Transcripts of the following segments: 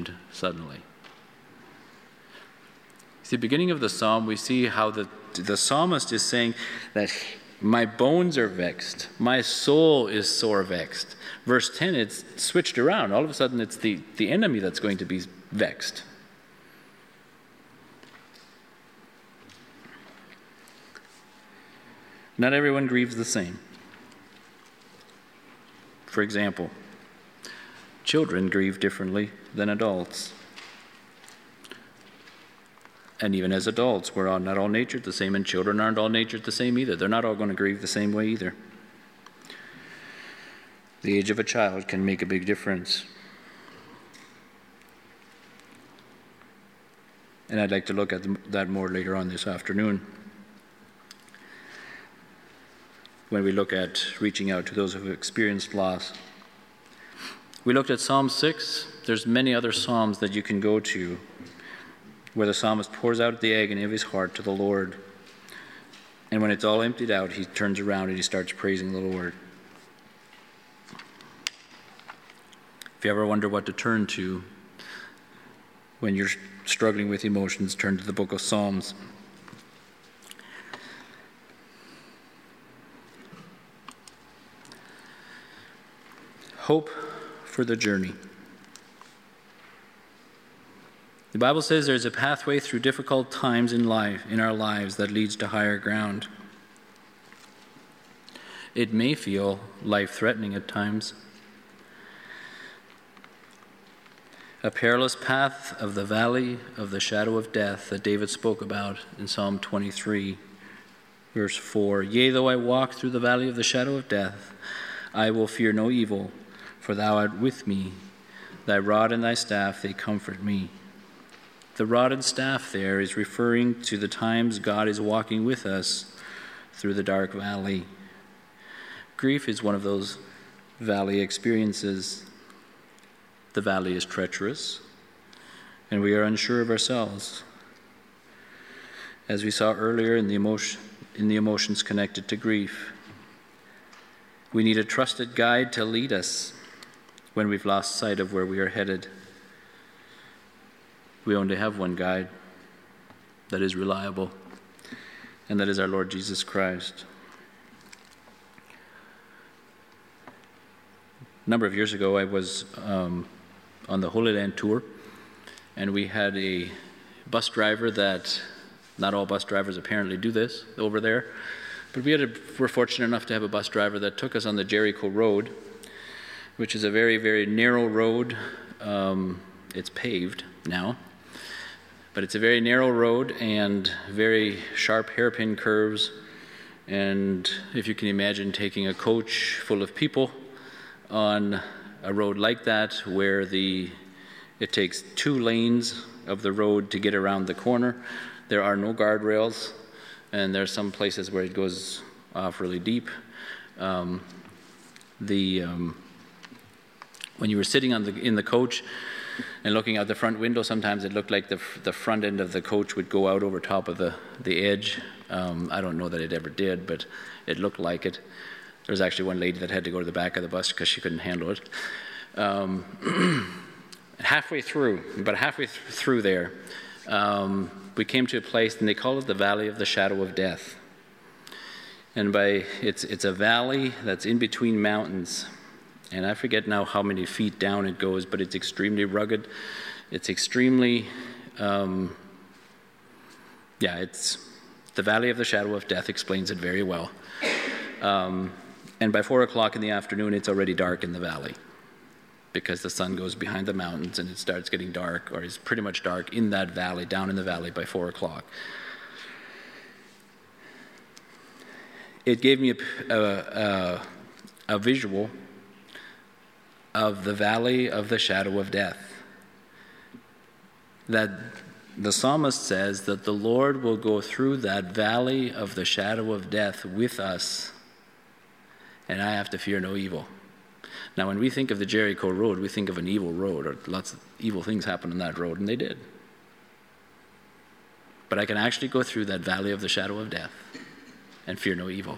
ashamed suddenly. See, beginning of the psalm, we see how the psalmist is saying that my bones are vexed, my soul is sore vexed. Verse 10, it's switched around. All of a sudden, it's the enemy that's going to be vexed. Not everyone grieves the same. For example, children grieve differently than adults. And even as adults, we're not all natured the same, and children aren't all natured the same either. They're not all going to grieve the same way either. The age of a child can make a big difference. And I'd like to look at that more later on this afternoon, when we look at reaching out to those who have experienced loss. We looked at Psalm 6. There's many other psalms that you can go to where the psalmist pours out the agony of his heart to the Lord. And when it's all emptied out, he turns around and he starts praising the Lord. If you ever wonder what to turn to when you're struggling with emotions, turn to the book of Psalms. Hope for the journey. The Bible says there's a pathway through difficult times in our lives that leads to higher ground. It may feel life-threatening at times. A perilous path of the valley of the shadow of death that David spoke about in Psalm 23, verse 4. Yea, though I walk through the valley of the shadow of death, I will fear no evil, for thou art with me. Thy rod and thy staff, they comfort me. The rod and staff there is referring to the times God is walking with us through the dark valley. Grief is one of those valley experiences. The valley is treacherous, and we are unsure of ourselves. As we saw earlier in the emotions connected to grief, we need a trusted guide to lead us when we've lost sight of where we are headed. We only have one guide that is reliable, and that is our Lord Jesus Christ. A number of years ago, I was on the Holy Land tour, and we had a bus driver that, not all bus drivers apparently do this over there, but we're fortunate enough to have a bus driver that took us on the Jericho Road, which is a very, very narrow road. It's paved now, but it's a very narrow road and very sharp hairpin curves. And if you can imagine taking a coach full of people on a road like that, where it takes 2 lanes of the road to get around the corner. There are no guardrails, and there are some places where it goes off really deep. When you were sitting in the coach and looking out the front window, sometimes it looked like the front end of the coach would go out over top of the edge. I don't know that it ever did, but it looked like it. There was actually one lady that had to go to the back of the bus because she couldn't handle it. Halfway through there, we came to a place, and they call it the Valley of the Shadow of Death. And it's a valley that's in between mountains. And I forget now how many feet down it goes, but it's extremely rugged. It's extremely, it's the Valley of the Shadow of Death explains it very well. And by 4 o'clock in the afternoon, it's already dark in the valley, because the sun goes behind the mountains and it starts getting dark, or is pretty much dark in that valley, down in the valley by 4 o'clock. It gave me a visual of the valley of the shadow of death. That the psalmist says that the Lord will go through that valley of the shadow of death with us, and I have to fear no evil. Now, when we think of the Jericho Road, we think of an evil road, or lots of evil things happen on that road, and they did. But I can actually go through that valley of the shadow of death and fear no evil.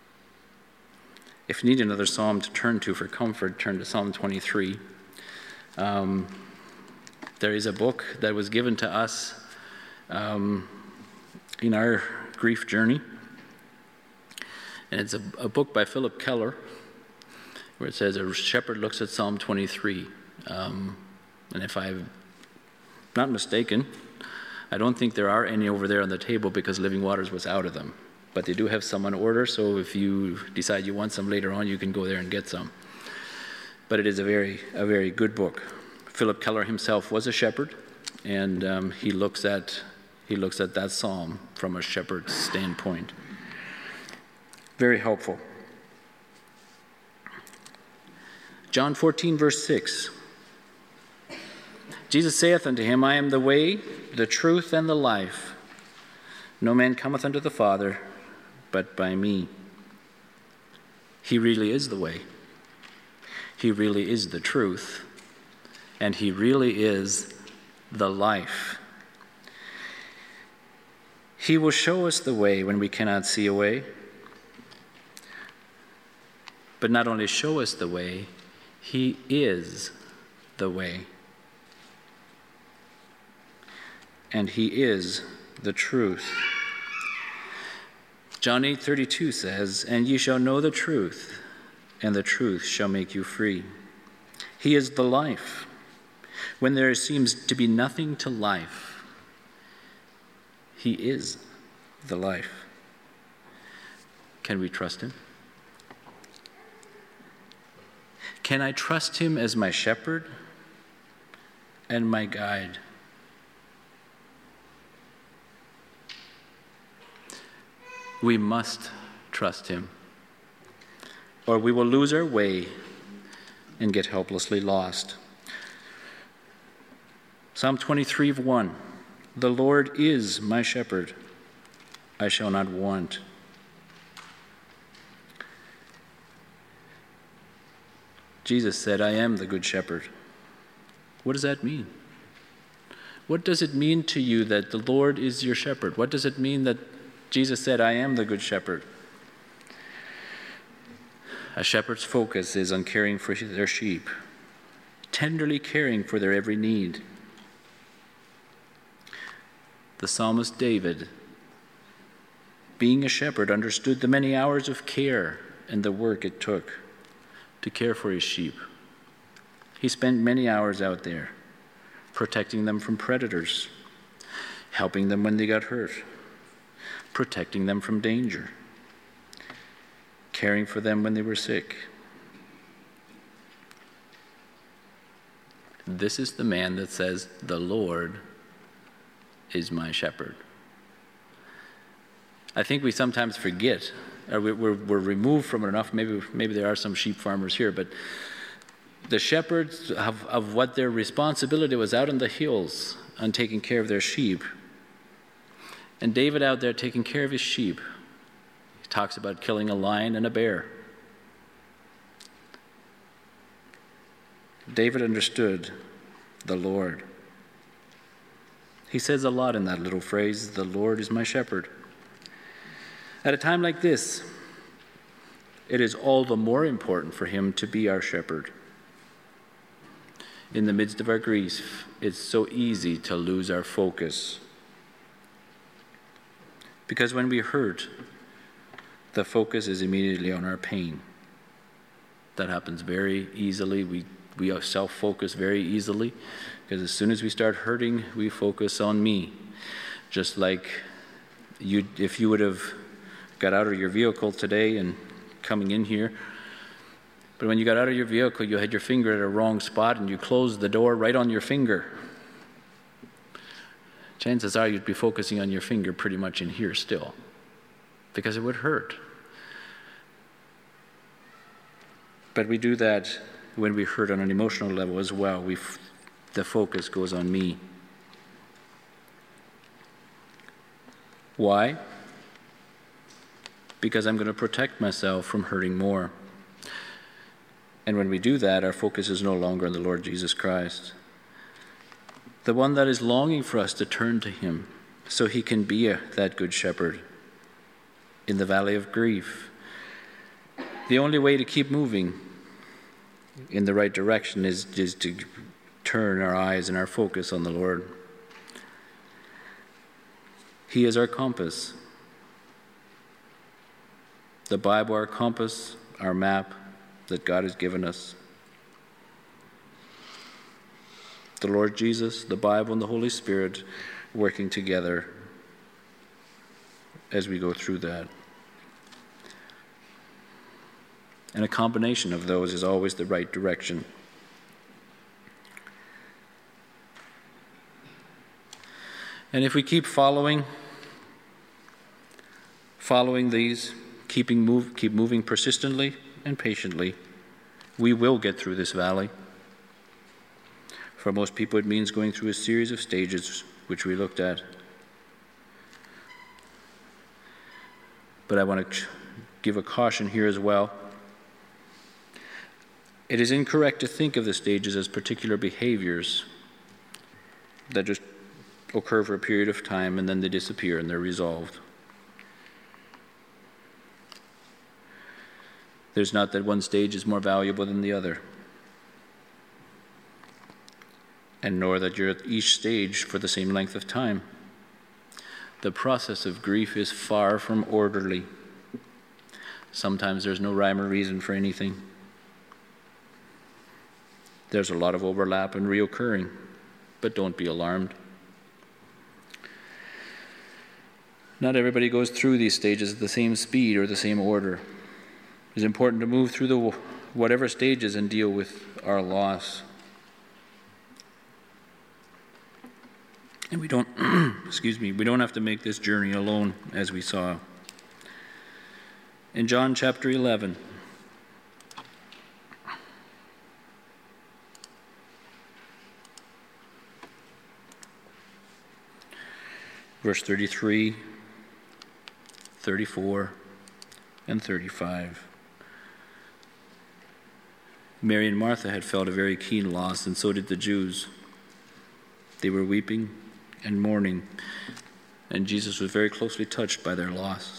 If you need another psalm to turn to for comfort, turn to Psalm 23. There is a book that was given to us in our grief journey, and it's a book by Philip Keller, where it says a shepherd looks at Psalm 23. And if I'm not mistaken, I don't think there are any over there on the table because Living Waters was out of them. But they do have some on order, so if you decide you want some later on, you can go there and get some. But it is a very good book. Philip Keller himself was a shepherd, and he looks at that psalm from a shepherd's standpoint. Very helpful. John 14, verse 6. Jesus saith unto him, I am the way, the truth, and the life. No man cometh unto the Father but by me. He really is the way. He really is the truth. And he really is the life. He will show us the way when we cannot see a way. But not only show us the way, he is the way. And he is the truth. John 8:32 says, and ye shall know the truth, and the truth shall make you free. He is the life. When there seems to be nothing to life, he is the life. Can we trust him? Can I trust him as my shepherd and my guide? We must trust him, or we will lose our way and get helplessly lost. Psalm 23:1, the Lord is my shepherd, I shall not want. Jesus said, I am the good shepherd. What does that mean? What does it mean to you that the Lord is your shepherd? What does it mean that Jesus said, I am the good shepherd? A shepherd's focus is on caring for their sheep, tenderly caring for their every need. The psalmist David, being a shepherd, understood the many hours of care and the work it took to care for his sheep. He spent many hours out there, protecting them from predators, helping them when they got hurt, protecting them from danger, caring for them when they were sick. This is the man that says, the Lord is my shepherd. I think we sometimes forget, or we're removed from it enough. Maybe there are some sheep farmers here, but the shepherds of what their responsibility was out in the hills on taking care of their sheep. And David out there taking care of his sheep. He talks about killing a lion and a bear. David understood the Lord. He says a lot in that little phrase, the Lord is my shepherd. At a time like this, it is all the more important for him to be our shepherd. In the midst of our grief, it's so easy to lose our focus. Because when we hurt, the focus is immediately on our pain. That happens very easily. We self-focus very easily, because as soon as we start hurting, we focus on me. Just like if you would have got out of your vehicle today and coming in here, but when you got out of your vehicle, you had your finger at a wrong spot and you closed the door right on your finger. Chances are you'd be focusing on your finger pretty much in here still, because it would hurt. But we do that when we hurt on an emotional level as well. The focus goes on me. Why? Because I'm going to protect myself from hurting more. And when we do that, our focus is no longer on the Lord Jesus Christ, the one that is longing for us to turn to him so he can be that good shepherd in the valley of grief. The only way to keep moving in the right direction is to turn our eyes and our focus on the Lord. He is our compass. The Bible, our compass, our map that God has given us. The Lord Jesus, the Bible, and the Holy Spirit working together as we go through that. And a combination of those is always the right direction. And if we keep following these, keep moving persistently and patiently, we will get through this valley. For most people, it means going through a series of stages, which we looked at. But I want to give a caution here as well. It is incorrect to think of the stages as particular behaviors that just occur for a period of time and then they disappear and they're resolved. There's not that one stage is more valuable than the other, and nor that you're at each stage for the same length of time. The process of grief is far from orderly. Sometimes there's no rhyme or reason for anything. There's a lot of overlap and reoccurring, but don't be alarmed. Not everybody goes through these stages at the same speed or the same order. It's important to move through the whatever stages and deal with our loss. And we don't, we don't have to make this journey alone, as we saw. In John chapter 11, verse 33, 34, and 35. Mary and Martha had felt a very keen loss, and so did the Jews. They were weeping and mourning, and Jesus was very closely touched by their loss.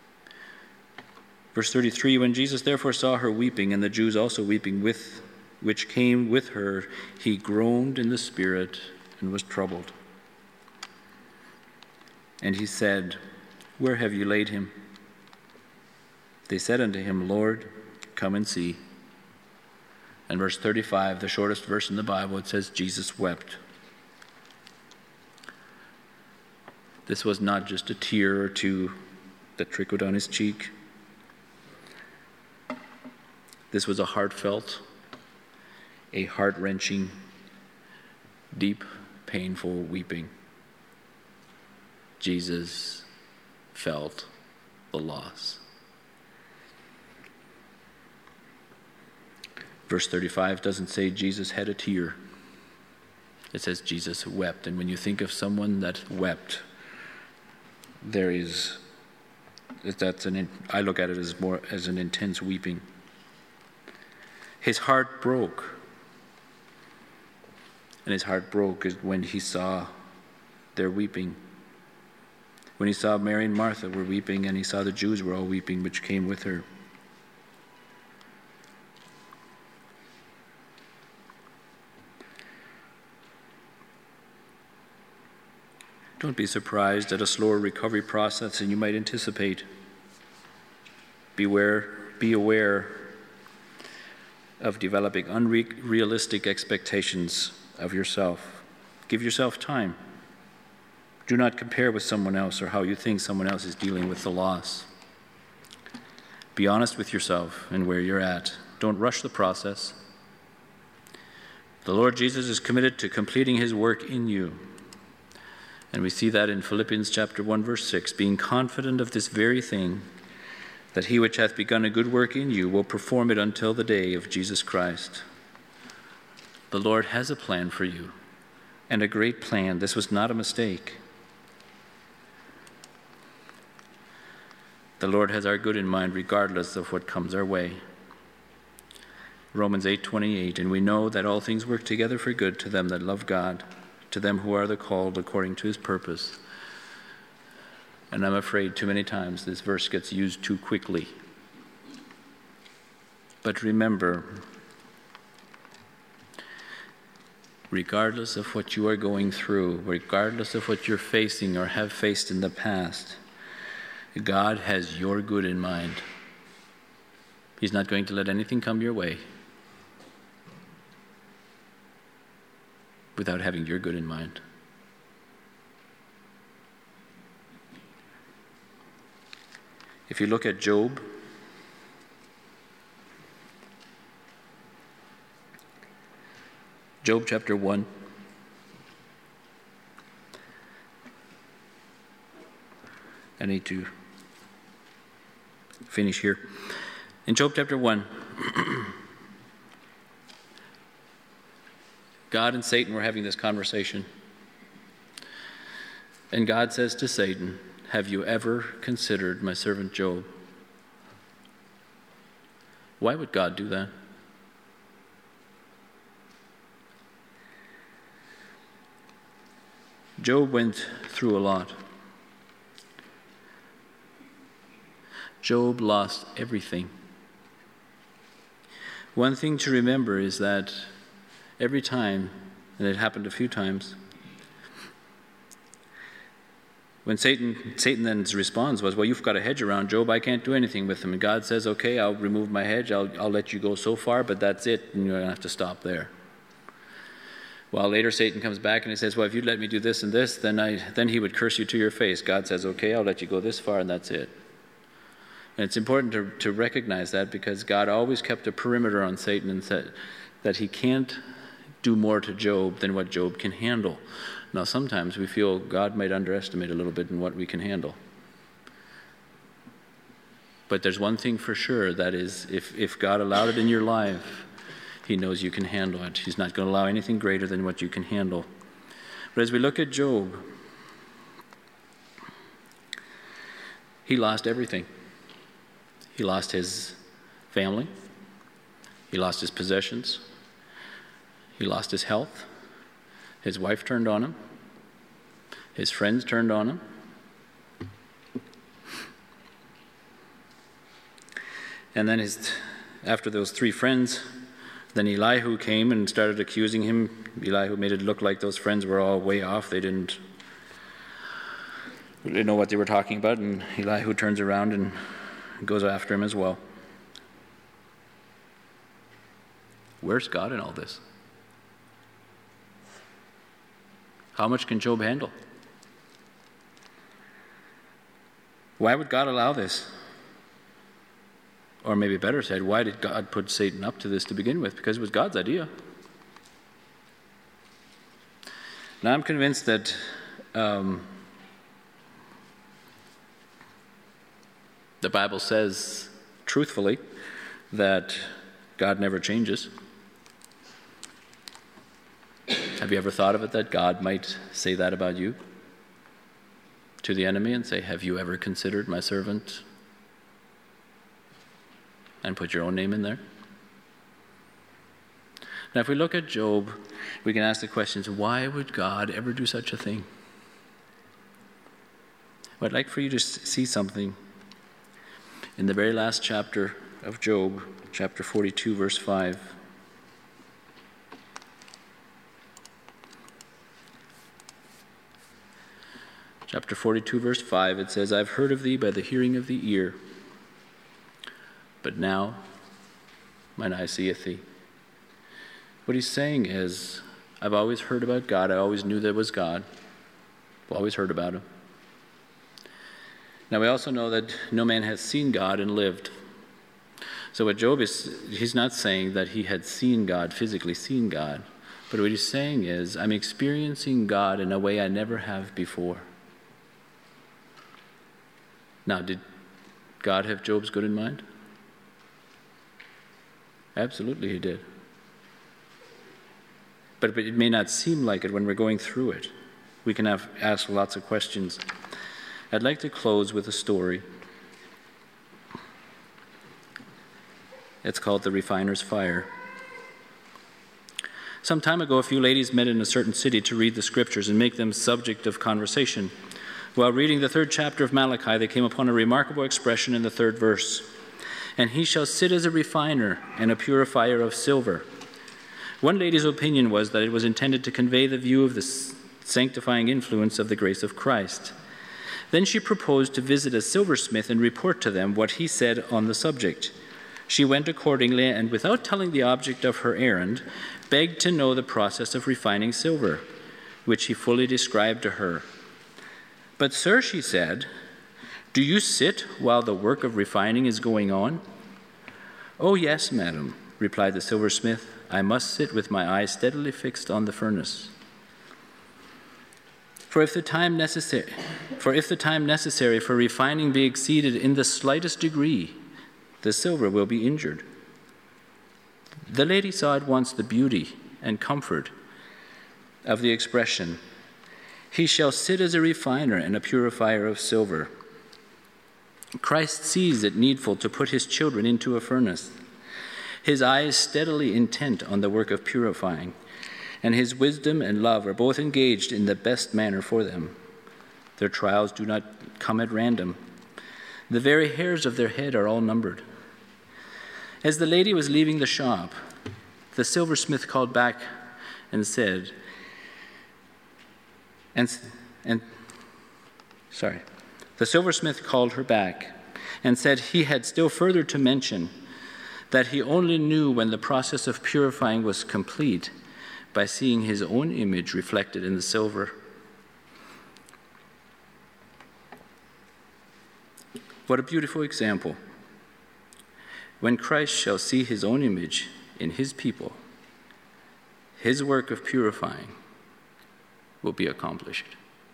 Verse 33, when Jesus therefore saw her weeping, and the Jews also weeping which came with her, he groaned in the spirit and was troubled. And he said, where have you laid him? They said unto him, Lord, come and see. And verse 35, the shortest verse in the Bible, it says, Jesus wept. This was not just a tear or two that trickled down his cheek. This was a heartfelt, a heart-wrenching, deep, painful weeping. Jesus felt the loss. Verse 35 doesn't say Jesus had a tear. It says Jesus wept. And when you think of someone that wept, I look at it as more as an intense weeping. His heart broke. And his heart broke is when he saw their weeping. When he saw Mary and Martha were weeping, and he saw the Jews were all weeping, which came with her. Don't be surprised at a slower recovery process than you might anticipate. Be aware of developing unrealistic expectations of yourself. Give yourself time. Do not compare with someone else or how you think someone else is dealing with the loss. Be honest with yourself and where you're at. Don't rush the process. The Lord Jesus is committed to completing his work in you. And we see that in Philippians chapter 1, verse 6, being confident of this very thing, that he which hath begun a good work in you will perform it until the day of Jesus Christ. The Lord has a plan for you, and a great plan. This was not a mistake. The Lord has our good in mind regardless of what comes our way. Romans 8:28, and we know that all things work together for good to them that love God, to them who are the called according to his purpose. And I'm afraid too many times this verse gets used too quickly. But remember, regardless of what you are going through, regardless of what you're facing or have faced in the past, God has your good in mind. He's not going to let anything come your way without having your good in mind. If you look at Job, Job chapter 1. I need to finish here. In Job chapter 1, God and Satan were having this conversation. And God says to Satan, "Have you ever considered my servant Job?" Why would God do that? Job went through a lot. Job lost everything. One thing to remember is that every time, and it happened a few times, when Satan then's response was, "Well, you've got a hedge around Job, I can't do anything with him." And God says, "Okay, I'll remove my hedge, I'll let you go so far, but that's it, and you're going to have to stop there." Well, later Satan comes back and he says, "Well, if you'd let me do this and this, then he would curse you to your face." God says, "Okay, I'll let you go this far, and that's it." And it's important to recognize that, because God always kept a perimeter on Satan and said that he can't do more to Job than what Job can handle. Now, sometimes we feel God might underestimate a little bit in what we can handle. But there's one thing for sure, that is, if God allowed it in your life, he knows you can handle it. He's not going to allow anything greater than what you can handle. But as we look at Job, he lost everything. He lost his family. He lost his possessions. He lost his health. His wife turned on him. His friends turned on him. And then after those three friends, then Elihu came and started accusing him. Elihu made it look like those friends were all way off. They didn't know what they were talking about. And Elihu turns around and goes after him as well. Where's God in all this? How much can Job handle? Why would God allow this? Or maybe better said, why did God put Satan up to this to begin with? Because it was God's idea. Now I'm convinced that the Bible says truthfully that God never changes. Have you ever thought of it, that God might say that about you to the enemy and say, "Have you ever considered my servant?" And put your own name in there? Now, if we look at Job, we can ask the questions, why would God ever do such a thing? Well, I'd like for you to see something in the very last chapter of Job, chapter 42, verse 5. Chapter 42, verse 5, it says, "I've heard of thee by the hearing of the ear, but now mine eye seeth thee." What he's saying is, I've always heard about God. I always knew there was God. I've always heard about him. Now we also know that no man has seen God and lived. So what Job is, he's not saying that he had seen God, physically seen God. But what he's saying is, I'm experiencing God in a way I never have before. Now, did God have Job's good in mind? Absolutely he did. But it may not seem like it when we're going through it. We can ask lots of questions. I'd like to close with a story. It's called The Refiner's Fire. Some time ago, a few ladies met in a certain city to read the scriptures and make them subject of conversation. While reading the 3rd chapter of Malachi, they came upon a remarkable expression in the 3rd verse. "And he shall sit as a refiner and a purifier of silver. One lady's opinion was that it was intended to convey the view of the sanctifying influence of the grace of Christ. Then she proposed to visit a silversmith and report to them what he said on the subject. She went accordingly, and without telling the object of her errand, begged to know the process of refining silver, which he fully described to her. "But, sir," she said, "do you sit while the work of refining is going on?" "Oh, yes, madam," replied the silversmith. "I must sit with my eyes steadily fixed on the furnace. For if the time necessary for refining be exceeded in the slightest degree, the silver will be injured." The lady saw at once the beauty and comfort of the expression, "He shall sit as a refiner and a purifier of silver." Christ sees it needful to put his children into a furnace. His eye is steadily intent on the work of purifying, and his wisdom and love are both engaged in the best manner for them. Their trials do not come at random. The very hairs of their head are all numbered. As the lady was leaving the shop, the silversmith called back and said, The silversmith called her back and said he had still further to mention, that he only knew when the process of purifying was complete by seeing his own image reflected in the silver. What a beautiful example. When Christ shall see his own image in his people, his work of purifying will be accomplished.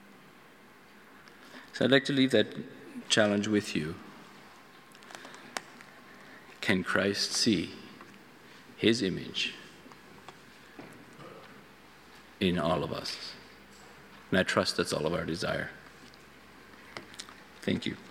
So I'd like to leave that challenge with you. Can Christ see his image in all of us? And I trust that's all of our desire. Thank you.